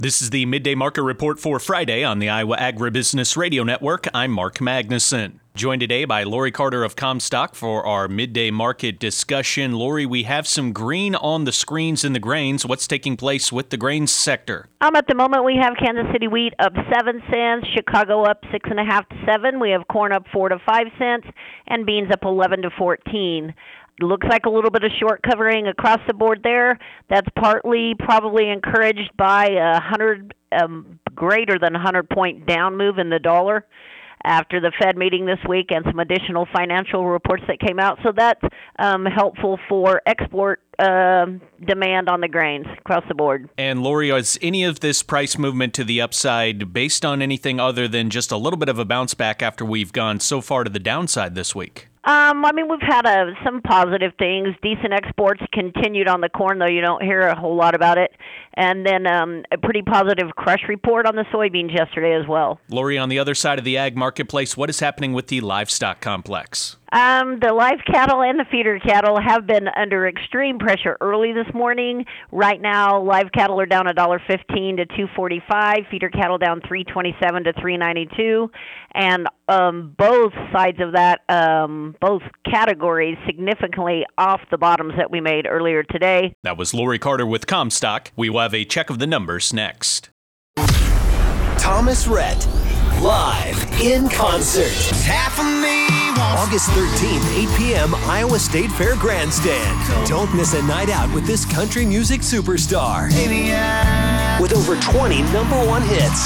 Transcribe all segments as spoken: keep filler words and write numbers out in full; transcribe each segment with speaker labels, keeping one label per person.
Speaker 1: This is the Midday Market Report for Friday on the Iowa Agribusiness Radio Network. I'm Mark Magnuson. Joined today by Lori Carter of Comstock for our midday market discussion. Lori, we have some green on the screens in the grains. What's taking place with the grains sector?
Speaker 2: Um, at the moment, we have Kansas City wheat up seven cents, Chicago up six and a half to seven. We have corn up four to five cents, and beans up eleven to fourteen. Looks like a little bit of short covering across the board there. That's partly probably encouraged by a hundred um, greater than one hundred point down move in the dollar after the Fed meeting this week and some additional financial reports that came out. So that's um, helpful for export uh, demand on the grains across the board.
Speaker 1: And Lori, is any of this price movement to the upside based on anything other than just a little bit of a bounce back after we've gone so far to the downside this week?
Speaker 2: Um, I mean, we've had uh, some positive things. Decent exports continued on the corn, though you don't hear a whole lot about it. And then um, a pretty positive crush report on the soybeans yesterday as well.
Speaker 1: Lori, on the other side of the ag marketplace, what is happening with the livestock complex?
Speaker 2: Um, the live cattle and the feeder cattle have been under extreme pressure early this morning. Right now, live cattle are down one dollar fifteen to two forty-five, feeder cattle down three twenty-seven to three ninety-two, and um, both sides of that, um, both categories, significantly off the bottoms that we made earlier today.
Speaker 1: That was Lori Carter with Comstock. We will have a check of the numbers next.
Speaker 3: Thomas Rhett, live in concert.
Speaker 4: Half of me
Speaker 3: August thirteenth, eight p.m., Iowa State Fair Grandstand. Don't miss a night out with this country music superstar. With over twenty number one hits.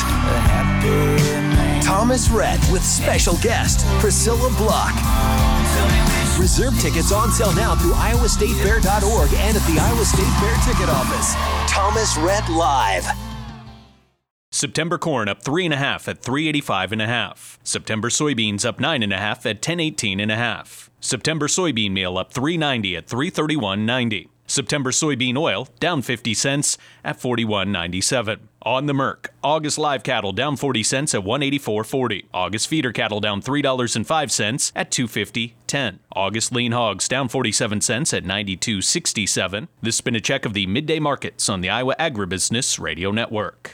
Speaker 3: Thomas Rhett with special guest, Priscilla Block. Reserve tickets on sale now through iowa state fair dot org and at the Iowa State Fair ticket office. Thomas Rhett Live.
Speaker 1: September corn up three and a half at three eighty-five and a half. September soybeans up nine and a half at ten eighteen and a half. September soybean meal up three ninety at three thirty-one ninety. September soybean oil down fifty cents at forty-one ninety-seven. On the Merc, August live cattle down forty cents at one eighty-four forty. August feeder cattle down three dollars and five cents at two fifty ten. August lean hogs down forty-seven cents at ninety-two sixty-seven. This has been a check of the midday markets on the Iowa Agribusiness Radio Network.